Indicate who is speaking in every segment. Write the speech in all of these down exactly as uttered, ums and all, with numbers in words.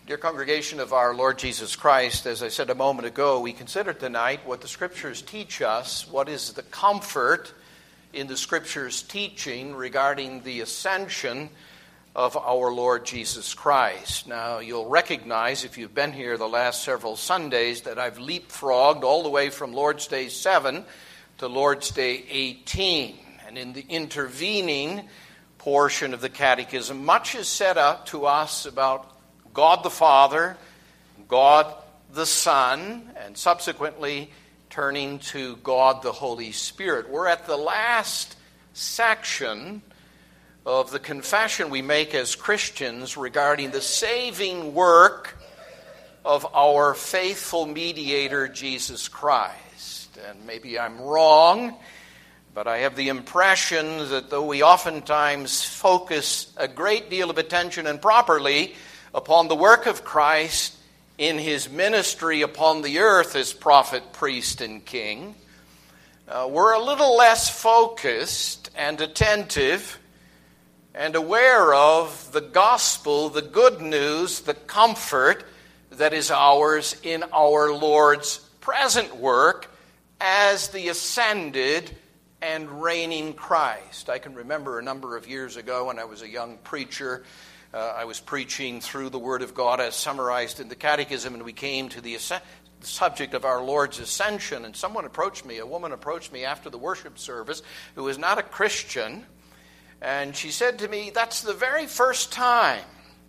Speaker 1: Dear congregation of our Lord Jesus Christ, as I said a moment ago, we consider tonight what the Scriptures teach us, what is the comfort in the Scriptures' teaching regarding the ascension of our Lord Jesus Christ. Now, you'll recognize, if you've been here the last several Sundays, that I've leapfrogged all the way from Lord's Day seven to Lord's Day eighteen. And in the intervening portion of the Catechism, much is said up to us about God the Father, God the Son, and subsequently turning to God the Holy Spirit. We're at the last section of the confession we make as Christians regarding the saving work of our faithful mediator, Jesus Christ. And maybe I'm wrong, but I have the impression that though we oftentimes focus a great deal of attention, and properly, upon the work of Christ in his ministry upon the earth as prophet, priest, and king, uh, we're a little less focused and attentive and aware of the gospel, the good news, the comfort that is ours in our Lord's present work as the ascended and reigning Christ. I can remember a number of years ago when I was a young preacher, Uh, I was preaching through the Word of God as summarized in the Catechism, and we came to the, asc- the subject of our Lord's ascension, and someone approached me, a woman approached me after the worship service who was not a Christian, and she said to me, "That's the very first time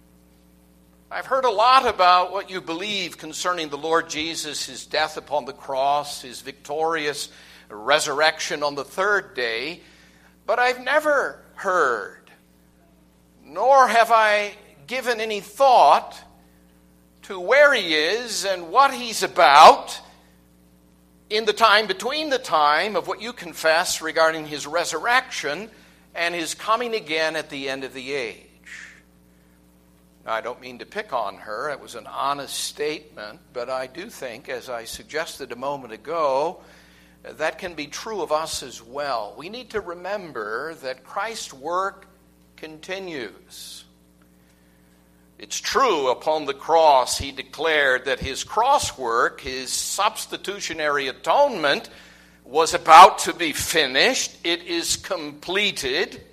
Speaker 1: I've heard a lot about what you believe concerning the Lord Jesus, his death upon the cross, his victorious resurrection on the third day, but I've never heard, nor have I given any thought to where he is and what he's about in the time between the time of what you confess regarding his resurrection and his coming again at the end of the age." Now, I don't mean to pick on her. It was an honest statement, but I do think, as I suggested a moment ago, that can be true of us as well. We need to remember that Christ's work continues. It's true, upon the cross he declared that his cross work, his substitutionary atonement, was about to be finished. It is completed.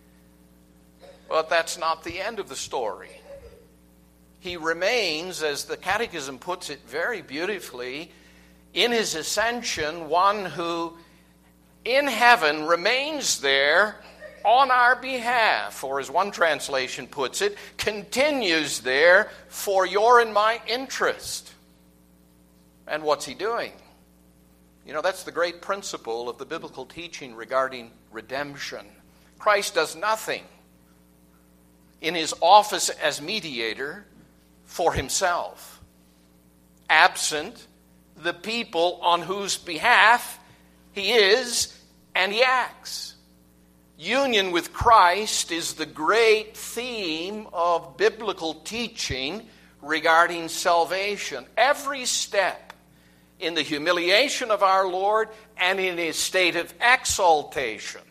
Speaker 1: But that's not the end of the story. He remains, as the Catechism puts it very beautifully, in his ascension, one who in heaven remains there on our behalf, or as one translation puts it, continues there for your and my interest. And what's he doing? You know, that's the great principle of the biblical teaching regarding redemption. Christ does nothing in his office as mediator for himself, absent the people on whose behalf he is and he acts. Union with Christ is the great theme of biblical teaching regarding salvation. Every step in the humiliation of our Lord and in his state of exaltation,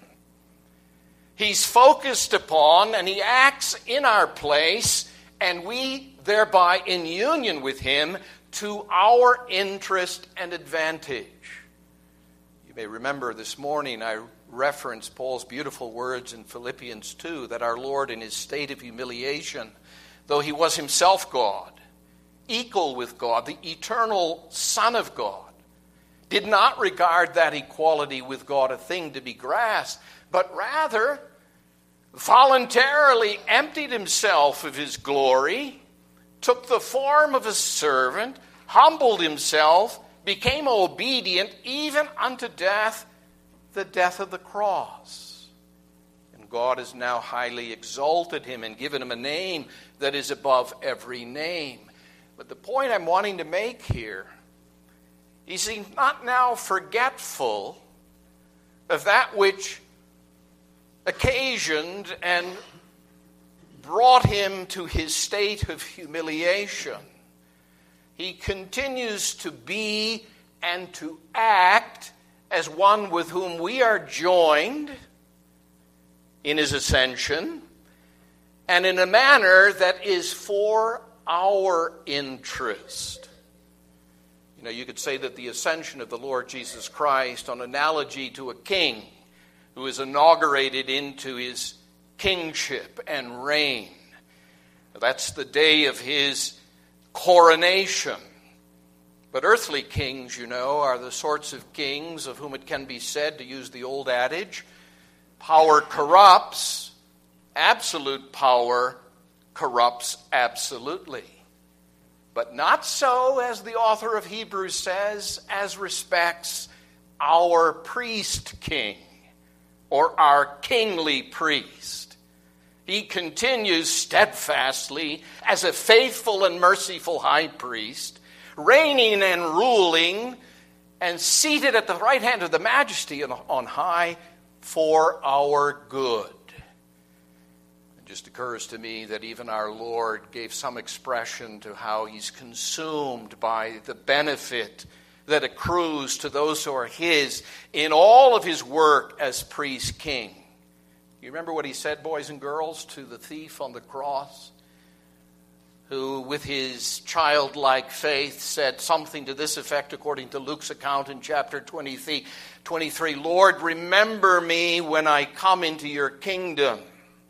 Speaker 1: he's focused upon and he acts in our place, and we thereby in union with him to our interest and advantage. You may remember this morning I reference Paul's beautiful words in Philippians two, that our Lord in his state of humiliation, though he was himself God, equal with God, the eternal Son of God, did not regard that equality with God a thing to be grasped, but rather voluntarily emptied himself of his glory, took the form of a servant, humbled himself, became obedient even unto death, the death of the cross. And God has now highly exalted him and given him a name that is above every name. But the point I'm wanting to make here is he's not now forgetful of that which occasioned and brought him to his state of humiliation. He continues to be and to act as one with whom we are joined in his ascension, and in a manner that is for our interest. You know, you could say that the ascension of the Lord Jesus Christ, on analogy to a king who is inaugurated into his kingship and reign. That's the day of his coronation. But earthly kings, you know, are the sorts of kings of whom it can be said, to use the old adage, power corrupts, absolute power corrupts absolutely. But not so, as the author of Hebrews says, as respects our priest king, or our kingly priest. He continues steadfastly as a faithful and merciful high priest, reigning and ruling and seated at the right hand of the majesty on high for our good. It just occurs to me that even our Lord gave some expression to how he's consumed by the benefit that accrues to those who are his in all of his work as priest king. You remember what he said, boys and girls, to the thief on the cross, who with his childlike faith said something to this effect, according to Luke's account in chapter twenty-three, twenty-three, Lord, remember me when I come into your kingdom.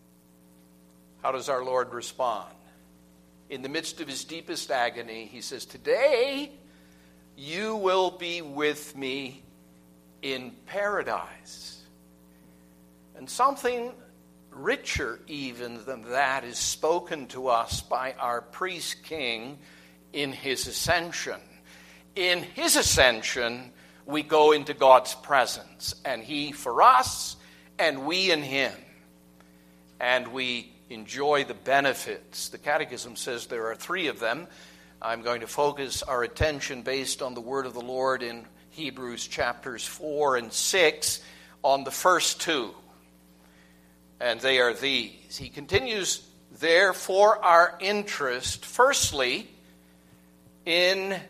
Speaker 1: How does our Lord respond? In the midst of his deepest agony, he says, today you will be with me in paradise. And something richer even than that is spoken to us by our priest king in his ascension. In his ascension, we go into God's presence, and he for us, and we in him. And we enjoy the benefits. The Catechism says there are three of them. I'm going to focus our attention, based on the word of the Lord in Hebrews chapters four and six, on the first two. And they are these. He continues there for our interest, firstly, in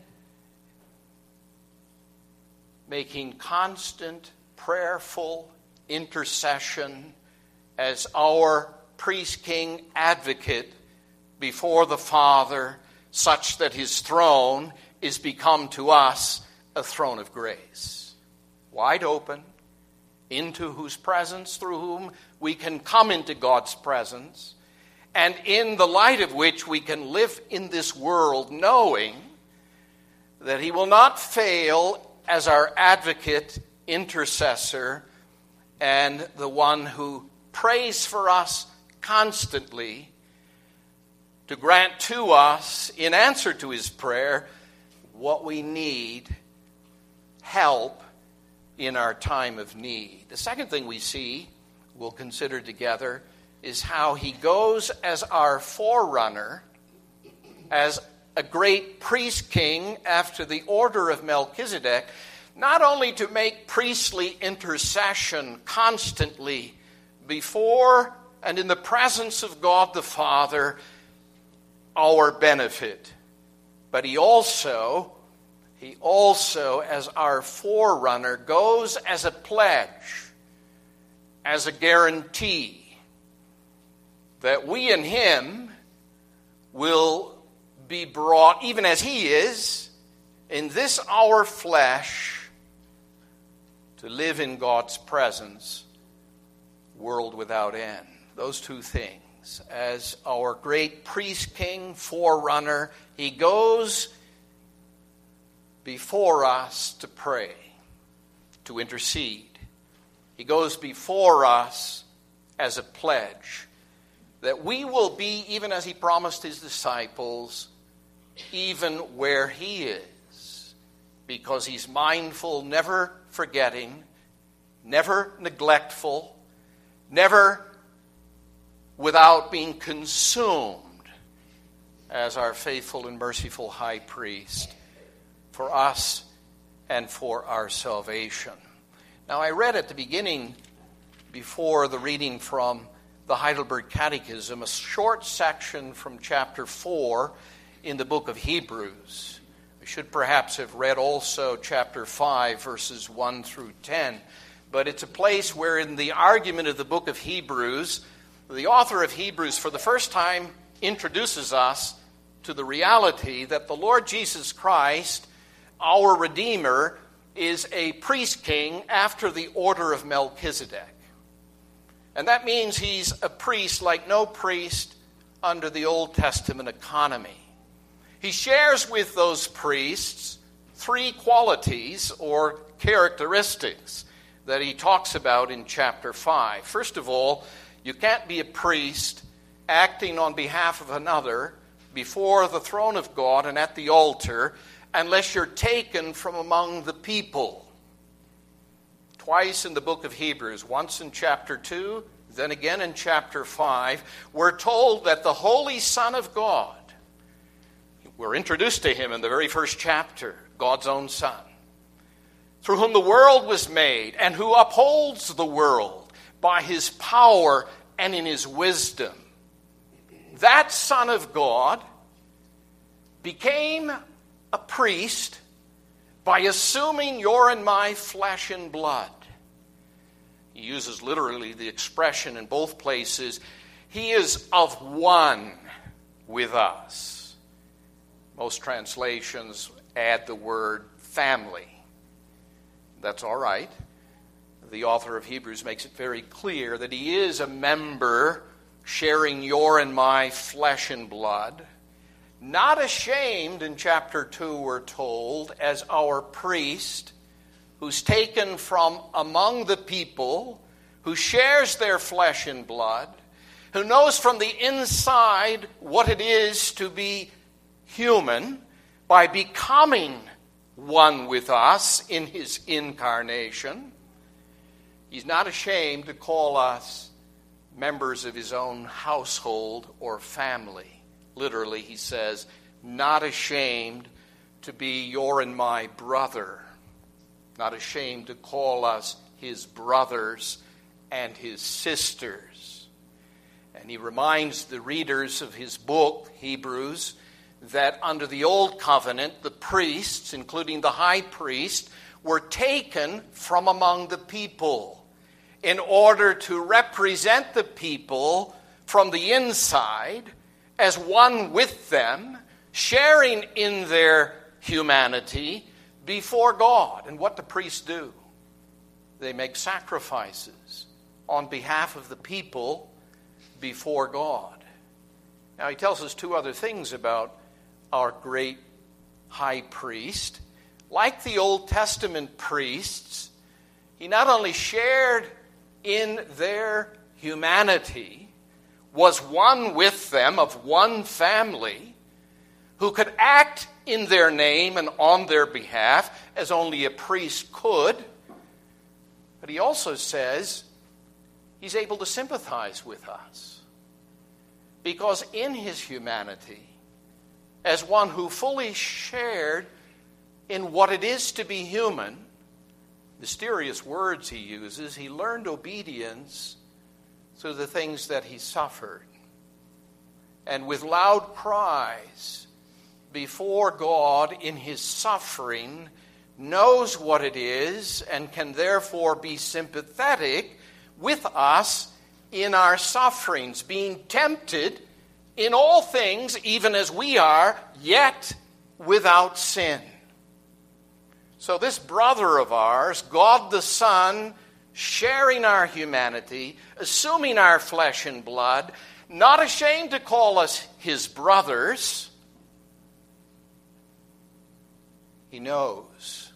Speaker 1: making constant prayerful intercession as our priest king advocate before the Father, such that his throne is become to us a throne of grace, wide open, into whose presence, through whom we can come into God's presence, and in the light of which we can live in this world, knowing that he will not fail as our advocate, intercessor, and the one who prays for us constantly, to grant to us, in answer to his prayer, what we need, help in our time of need. The second thing we see, we'll consider together, is how he goes as our forerunner, as a great priest king after the order of Melchizedek, not only to make priestly intercession constantly before and in the presence of God the Father, our benefit, but he also, he also, as our forerunner, goes as a pledge, as a guarantee, that we in him will be brought, even as he is, in this our flesh, to live in God's presence, world without end. Those two things. As our great priest king, forerunner, he goes before us to pray, to intercede. He goes before us as a pledge that we will be, even as he promised his disciples, even where he is, because he's mindful, never forgetting, never neglectful, never without being consumed as our faithful and merciful high priest for us and for our salvation. Now, I read at the beginning, before the reading from the Heidelberg Catechism, a short section from chapter four in the book of Hebrews. We should perhaps have read also chapter five, verses one through ten. But it's a place where in the argument of the book of Hebrews, the author of Hebrews for the first time introduces us to the reality that the Lord Jesus Christ, our Redeemer, is a priest king after the order of Melchizedek. And that means he's a priest like no priest under the Old Testament economy. He shares with those priests three qualities or characteristics that he talks about in chapter five. First of all, you can't be a priest acting on behalf of another before the throne of God and at the altar unless you're taken from among the people. Twice in the book of Hebrews, once in chapter two, then again in chapter five, we're told that the Holy Son of God, we're introduced to him in the very first chapter, God's own Son, through whom the world was made and who upholds the world by his power and in his wisdom. That Son of God became a priest by assuming your and my flesh and blood. He uses literally the expression in both places, he is of one with us. Most translations add the word family. That's all right. The author of Hebrews makes it very clear that he is a member sharing your and my flesh and blood. Not ashamed, in chapter two we're told, as our priest, who's taken from among the people, who shares their flesh and blood, who knows from the inside what it is to be human by becoming one with us in his incarnation. He's not ashamed to call us members of his own household or family. Literally, he says, not ashamed to be your and my brother. Not ashamed to call us his brothers and his sisters. And he reminds the readers of his book, Hebrews, that under the old covenant, the priests, including the high priest, were taken from among the people in order to represent the people from the inside as one with them, sharing in their humanity before God. And what do priests do? They make sacrifices on behalf of the people before God. Now, he tells us two other things about our great high priest. Like the Old Testament priests, he not only shared in their humanity, was one with them of one family, who could act in their name and on their behalf as only a priest could. But he also says he's able to sympathize with us. Because in his humanity, as one who fully shared in what it is to be human, mysterious words he uses, he learned obedience through the things that he suffered. And with loud cries before God in his suffering, knows what it is and can therefore be sympathetic with us in our sufferings, being tempted in all things, even as we are, yet without sin. So this brother of ours, God the Son, sharing our humanity, assuming our flesh and blood, not ashamed to call us his brothers. He knows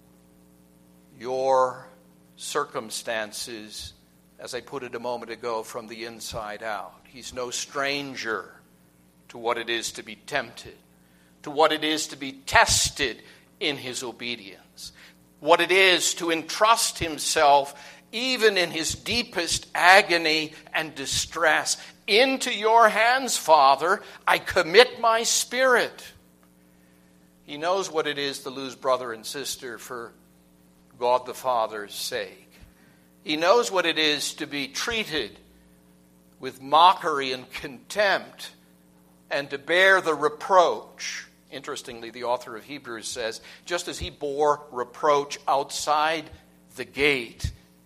Speaker 1: your circumstances, as I put it a moment ago, from the inside out. He's no stranger to what it is to be tempted, to what it is to be tested in his obedience, what it is to entrust himself, even in his deepest agony and distress, into your hands, Father, I commit my spirit. He knows what it is to lose brother and sister for God the Father's sake. He knows what it is to be treated with mockery and contempt and to bear the reproach. Interestingly, the author of Hebrews says, just as he bore reproach outside the gate,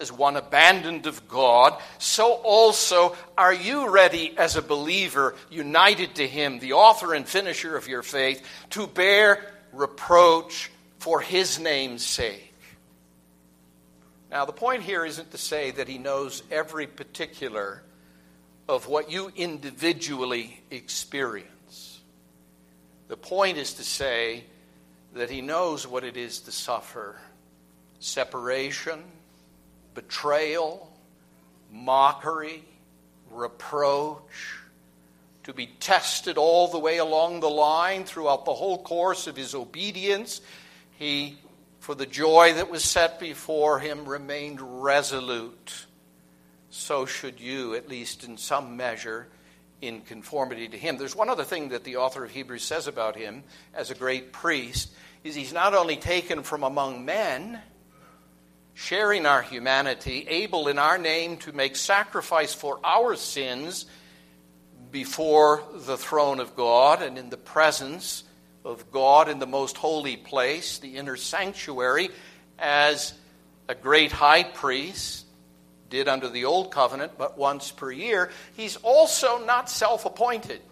Speaker 1: as one abandoned of God, so also are you ready as a believer, united to him, the author and finisher of your faith, to bear reproach for his name's sake. Now, the point here isn't to say that he knows every particular of what you individually experience. The point is to say that he knows what it is to suffer separation, betrayal, mockery, reproach, to be tested all the way along the line throughout the whole course of his obedience. He, for the joy that was set before him, remained resolute. So should you, at least in some measure, in conformity to him. There's one other thing that the author of Hebrews says about him as a great priest, is he's not only taken from among men, sharing our humanity, able in our name to make sacrifice for our sins before the throne of God and in the presence of God in the most holy place, the inner sanctuary, as a great high priest did under the old covenant, but once per year. He's also not self-appointed.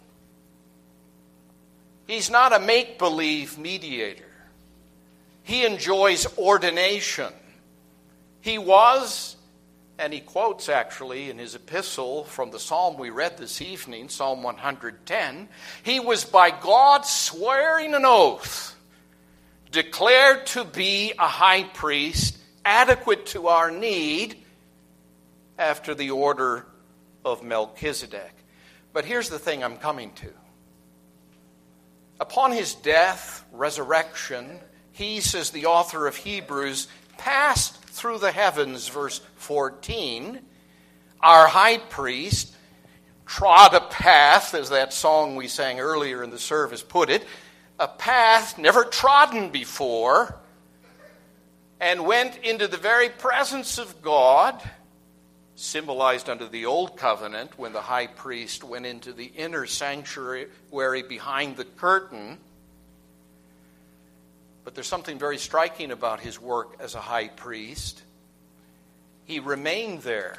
Speaker 1: He's not a make-believe mediator. He enjoys ordination. He was, and he quotes actually in his epistle from the psalm we read this evening, Psalm one hundred ten, he was by God swearing an oath, declared to be a high priest, adequate to our need, after the order of Melchizedek. But here's the thing I'm coming to. Upon his death, resurrection, he, says the author of Hebrews, passed through the heavens, verse fourteen. Our high priest trod a path, as that song we sang earlier in the service put it, a path never trodden before, and went into the very presence of God, symbolized under the old covenant when the high priest went into the inner sanctuary behind the curtain. But there's something very striking about his work as a high priest. He remained there.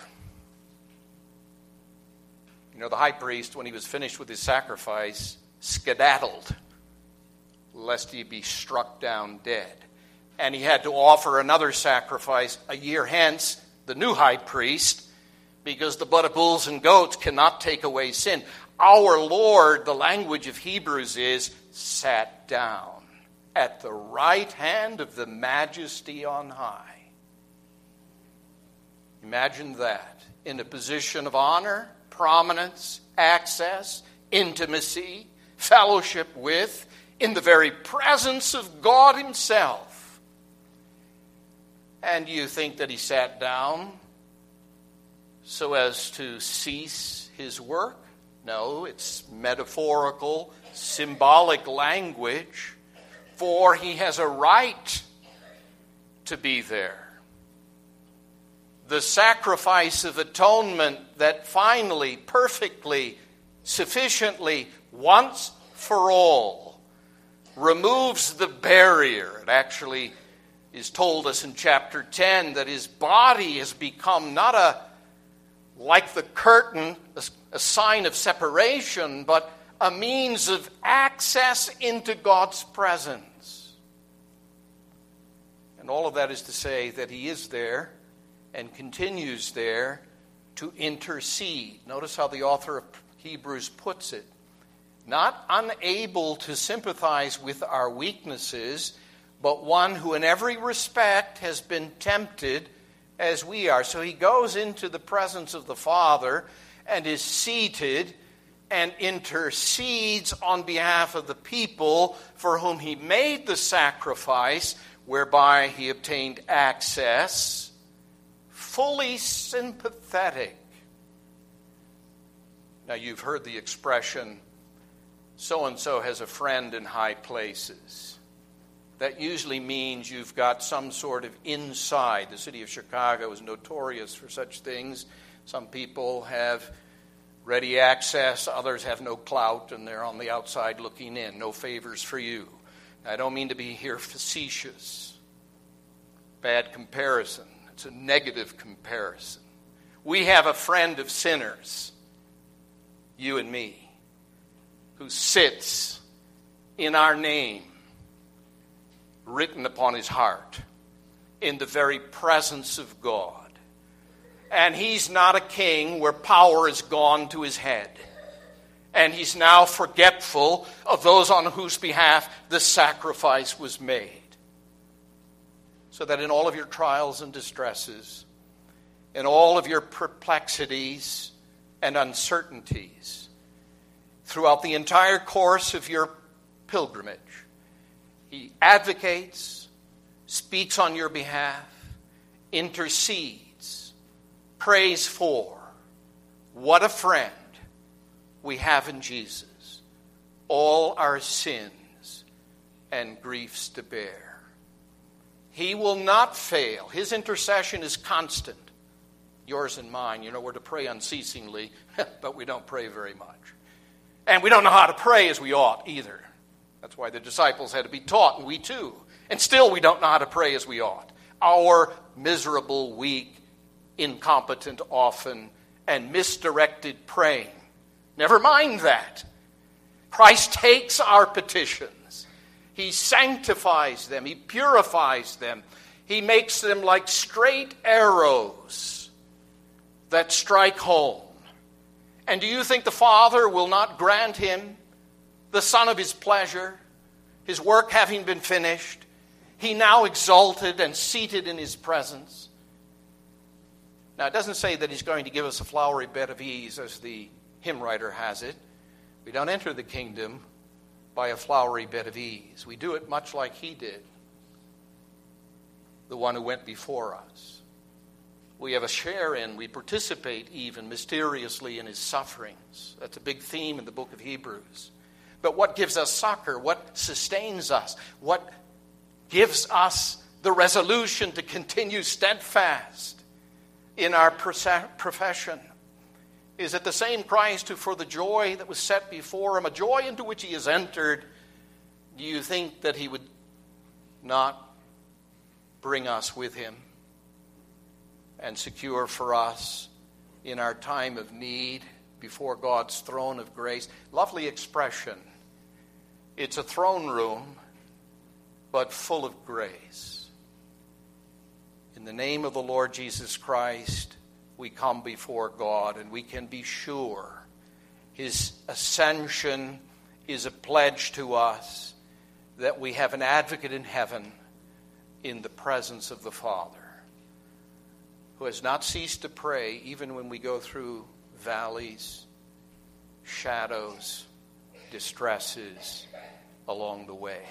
Speaker 1: You know, the high priest, when he was finished with his sacrifice, skedaddled, lest he be struck down dead. And he had to offer another sacrifice a year hence, the new high priest, because the blood of bulls and goats cannot take away sin. Our Lord, the language of Hebrews is, sat down at the right hand of the Majesty on high. Imagine that. In a position of honor, prominence, access, intimacy, fellowship with, in the very presence of God himself. And you think that he sat down so as to cease his work? No, it's metaphorical, symbolic language, for he has a right to be there. The sacrifice of atonement that finally, perfectly, sufficiently, once for all, removes the barrier. It actually is told us in chapter ten that his body has become not a, like the curtain, a, a sign of separation, but a means of access into God's presence. And all of that is to say that he is there and continues there to intercede. Notice how the author of Hebrews puts it. Not unable to sympathize with our weaknesses, but one who in every respect has been tempted as we are. So he goes into the presence of the Father and is seated and intercedes on behalf of the people for whom he made the sacrifice, whereby he obtained access, fully sympathetic. Now you've heard the expression, so-and-so has a friend in high places. That usually means you've got some sort of inside. The city of Chicago is notorious for such things. Some people have ready access, others have no clout, and they're on the outside looking in. No favors for you. I don't mean to be here facetious. Bad comparison. It's a negative comparison. We have a friend of sinners, you and me, who sits in our name, written upon his heart, in the very presence of God. And he's not a king where power is gone to his head. And he's now forgetful of those on whose behalf the sacrifice was made. So that in all of your trials and distresses, in all of your perplexities and uncertainties, throughout the entire course of your pilgrimage, he advocates, speaks on your behalf, intercedes, prays for. What a friend we have in Jesus. All our sins and griefs to bear. He will not fail. His intercession is constant. Yours and mine. You know, we're to pray unceasingly, but we don't pray very much. And we don't know how to pray as we ought either. That's why the disciples had to be taught, and we too. And still we don't know how to pray as we ought. Our miserable, weak, incompetent often, and misdirected praying. Never mind that. Christ takes our petitions. He sanctifies them. He purifies them. He makes them like straight arrows that strike home. And do you think the Father will not grant him the Son of his pleasure, his work having been finished, he now exalted and seated in his presence? Now, it doesn't say that he's going to give us a flowery bed of ease, as the hymn writer has it. We don't enter the kingdom by a flowery bed of ease. We do it much like he did, the one who went before us. We have a share in, we participate even mysteriously in his sufferings. That's a big theme in the book of Hebrews. But what gives us succor? What sustains us? What gives us the resolution to continue steadfast in our profession is that the same Christ who for the joy that was set before him, a joy into which he has entered, do you think that he would not bring us with him and secure for us in our time of need before God's throne of grace? Lovely expression. It's a throne room, but full of grace. In the name of the Lord Jesus Christ, we come before God, and we can be sure his ascension is a pledge to us that we have an advocate in heaven in the presence of the Father, who has not ceased to pray even when we go through valleys, shadows, distresses along the way.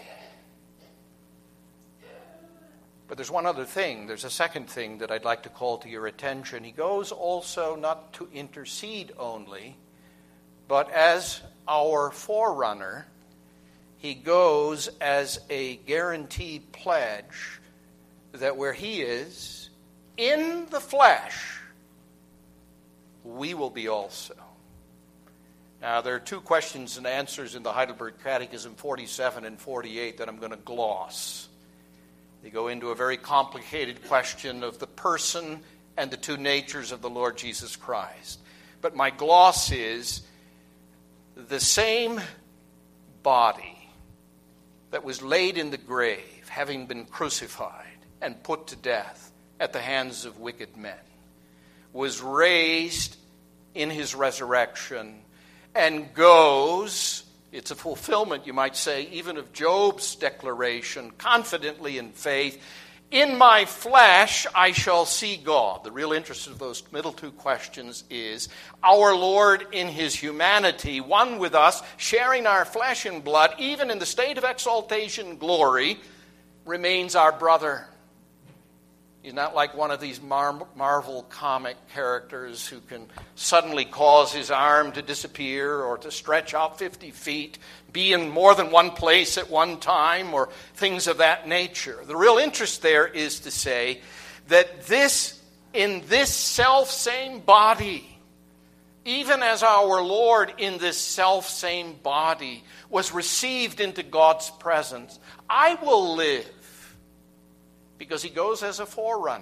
Speaker 1: But there's one other thing. There's a second thing that I'd like to call to your attention. He goes also not to intercede only, but as our forerunner, he goes as a guaranteed pledge that where he is, in the flesh, we will be also. Now, there are two questions and answers in the Heidelberg Catechism forty-seven and forty-eight that I'm going to gloss. They go into a very complicated question of the person and the two natures of the Lord Jesus Christ. But my gloss is the same body that was laid in the grave, having been crucified and put to death at the hands of wicked men, was raised in his resurrection and goes, it's a fulfillment, you might say, even of Job's declaration, confidently in faith, in my flesh I shall see God. The real interest of those middle two questions is our Lord in his humanity, one with us, sharing our flesh and blood, even in the state of exaltation and glory, remains our brother. He's not like one of these Mar- Marvel comic characters who can suddenly cause his arm to disappear or to stretch out fifty feet, be in more than one place at one time, or things of that nature. The real interest there is to say that this, in this self-same body, even as our Lord in this self-same body was received into God's presence, I will live. Because he goes as a forerunner.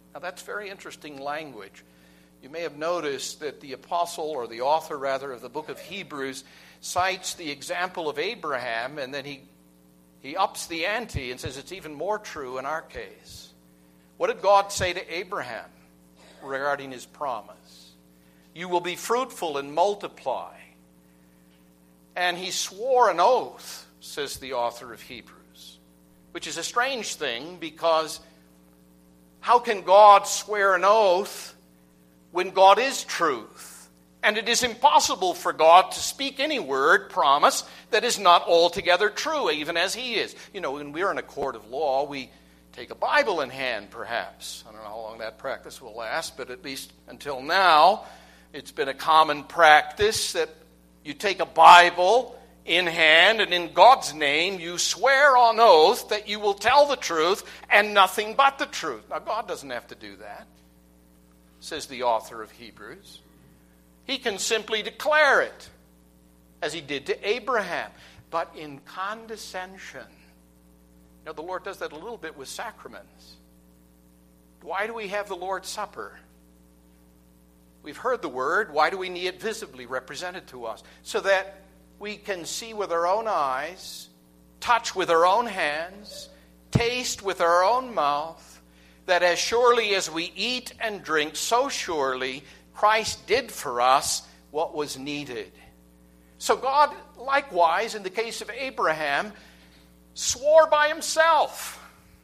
Speaker 1: Now that's very interesting language. You may have noticed that the apostle, or the author rather, of the book of Hebrews cites the example of Abraham, and then he, he ups the ante and says it's even more true in our case. What did God say to Abraham regarding his promise? You will be fruitful and multiply. And he swore an oath, says the author of Hebrews, which is a strange thing, because how can God swear an oath when God is truth? And it is impossible for God to speak any word, promise, that is not altogether true, even as he is. You know, when we're in a court of law, we take a Bible in hand, perhaps. I don't know how long that practice will last, but at least until now, it's been a common practice that you take a Bible in hand, and in God's name, you swear on oath that you will tell the truth and nothing but the truth. Now, God doesn't have to do that, says the author of Hebrews. He can simply declare it, as he did to Abraham, but in condescension. You know, the Lord does that a little bit with sacraments. Why do we have the Lord's Supper? We've heard the word. Why do we need it visibly represented to us? So that we can see with our own eyes, touch with our own hands, taste with our own mouth, that as surely as we eat and drink, so surely Christ did for us what was needed. So God, likewise, in the case of Abraham, swore by himself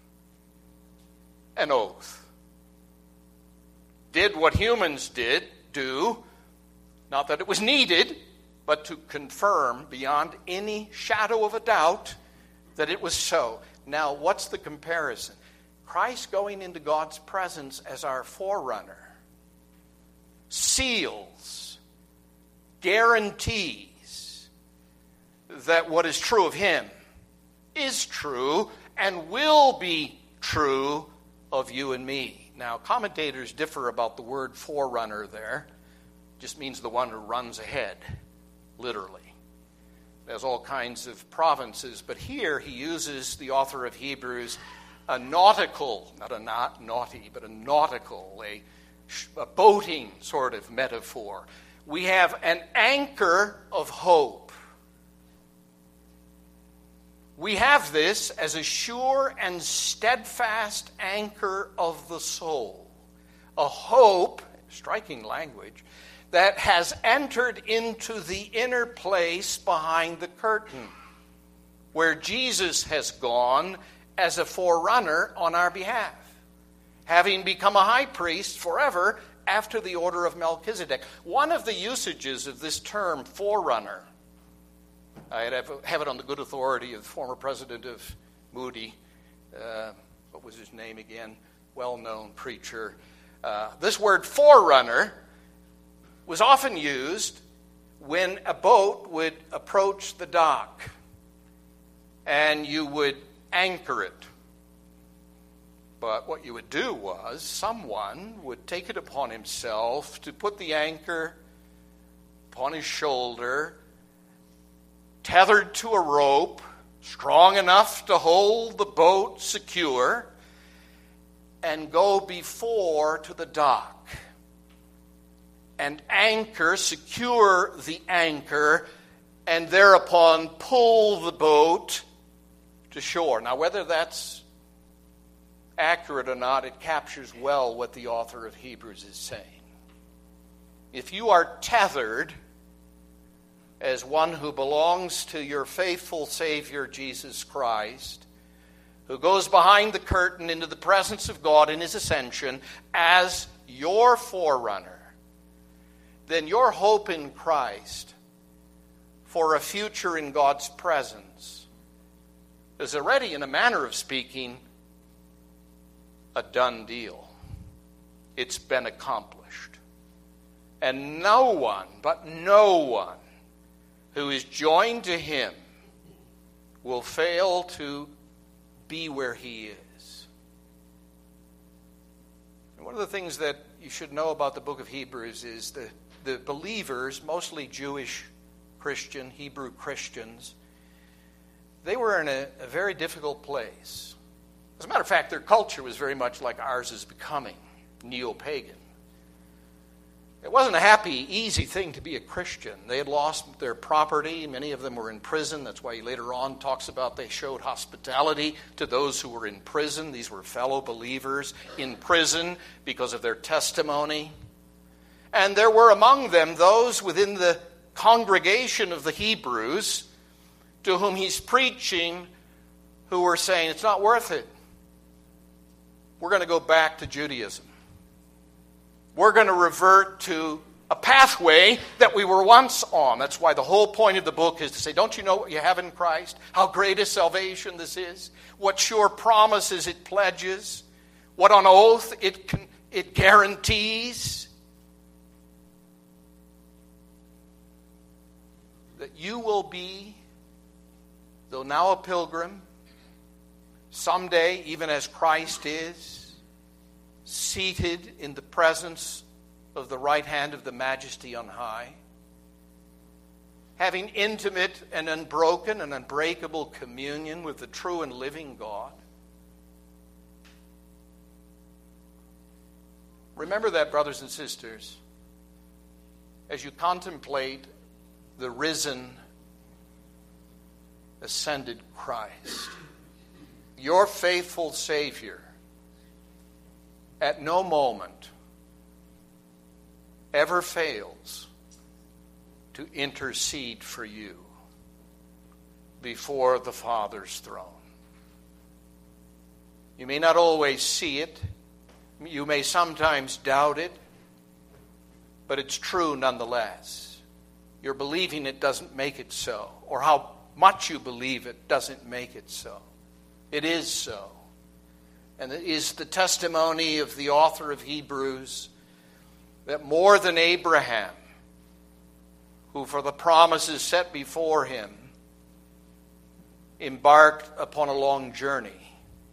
Speaker 1: an oath. Did what humans did do, not that it was needed, but to confirm beyond any shadow of a doubt that it was so. Now, what's the comparison? Christ going into God's presence as our forerunner seals, guarantees that what is true of him is true and will be true of you and me. Now, commentators differ about the word forerunner there. It just means the one who runs ahead, literally. There's all kinds of provinces, but here he uses, the author of Hebrews, a nautical, not a not naughty, but a nautical, a, a boating sort of metaphor. We have an anchor of hope. We have this as a sure and steadfast anchor of the soul. A hope, striking language, that has entered into the inner place behind the curtain, where Jesus has gone as a forerunner on our behalf, having become a high priest forever after the order of Melchizedek. One of the usages of this term, forerunner, I have it on the good authority of the former president of Moody. Uh, what was his name again? Well-known preacher. Uh, this word forerunner was often used when a boat would approach the dock and you would anchor it. But what you would do was someone would take it upon himself to put the anchor upon his shoulder, tethered to a rope, strong enough to hold the boat secure, and go before to the dock and anchor, secure the anchor, and thereupon pull the boat to shore. Now, whether that's accurate or not, it captures well what the author of Hebrews is saying. If you are tethered as one who belongs to your faithful Savior, Jesus Christ, who goes behind the curtain into the presence of God in his ascension as your forerunner, then your hope in Christ for a future in God's presence is already, in a manner of speaking, a done deal. It's been accomplished. And no one, but no one, who is joined to him will fail to be where he is. And one of the things that you should know about the book of Hebrews is the, the believers, mostly Jewish Christian, Hebrew Christians, they were in a, a very difficult place. As a matter of fact, their culture was very much like ours is becoming. neo-pagan. It wasn't a happy, easy thing to be a Christian. They had lost their property. Many of them were in prison. That's why he later on talks about they showed hospitality to those who were in prison. These were fellow believers in prison because of their testimony. And there were among them those within the congregation of the Hebrews to whom he's preaching who were saying, it's not worth it. We're going to go back to Judaism. We're going to revert to a pathway that we were once on. That's why the whole point of the book is to say, don't you know what you have in Christ? How great a salvation this is? What sure promises it pledges? What on oath it can, it guarantees? That you will be, though now a pilgrim, someday, even as Christ is, seated in the presence of the right hand of the Majesty on high, having intimate and unbroken and unbreakable communion with the true and living God. Remember that, brothers and sisters, as you contemplate the risen, ascended Christ, your faithful Savior, at no moment ever fails to intercede for you before the Father's throne. You may not always see it. You may sometimes doubt it, but it's true nonetheless. Your believing it doesn't make it so, or how much you believe it doesn't make it so. It is so. And it is the testimony of the author of Hebrews that more than Abraham, who for the promises set before him embarked upon a long journey,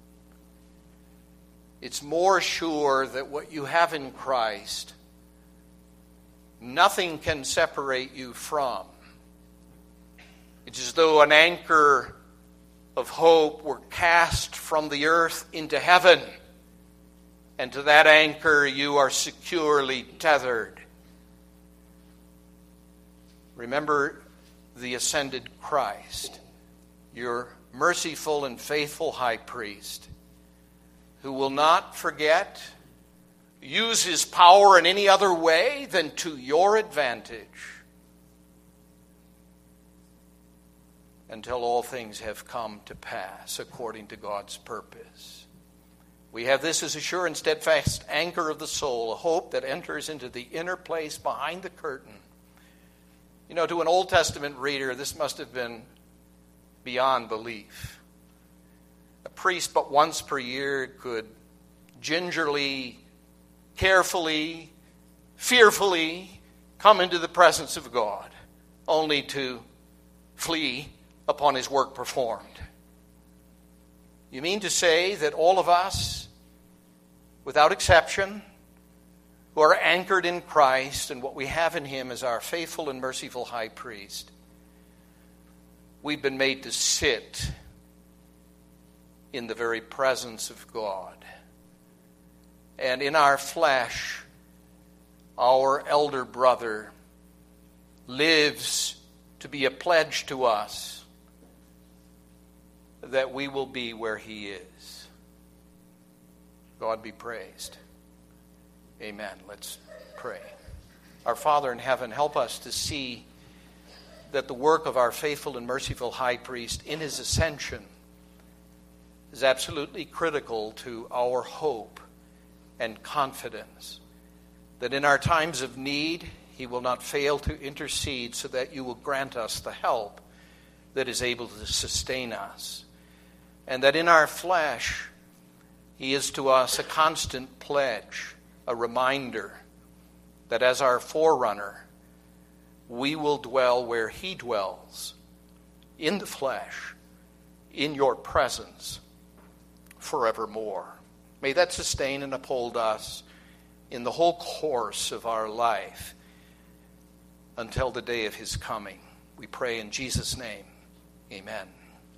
Speaker 1: it's more sure that what you have in Christ, nothing can separate you from. It's as though an anchor of hope were cast from the earth into heaven, and to that anchor you are securely tethered. Remember the ascended Christ, your merciful and faithful high priest, who will not forget, use his power in any other way than to your advantage, until all things have come to pass according to God's purpose. We have this as a sure and steadfast anchor of the soul, a hope that enters into the inner place behind the curtain. You know, to an Old Testament reader, this must have been beyond belief. A priest but once per year could gingerly, carefully, fearfully come into the presence of God, only to flee upon his work performed. You mean to say that all of us, without exception, who are anchored in Christ and what we have in him as our faithful and merciful high priest, we've been made to sit in the very presence of God. And in our flesh, our elder brother lives to be a pledge to us that we will be where he is. God be praised. Amen. Let's pray. Our Father in heaven, help us to see that the work of our faithful and merciful high priest in his ascension is absolutely critical to our hope and confidence, that in our times of need he will not fail to intercede so that you will grant us the help that is able to sustain us. And that in our flesh, he is to us a constant pledge, a reminder that as our forerunner, we will dwell where he dwells, in the flesh, in your presence, forevermore. May that sustain and uphold us in the whole course of our life until the day of his coming. We pray in Jesus' name. Amen.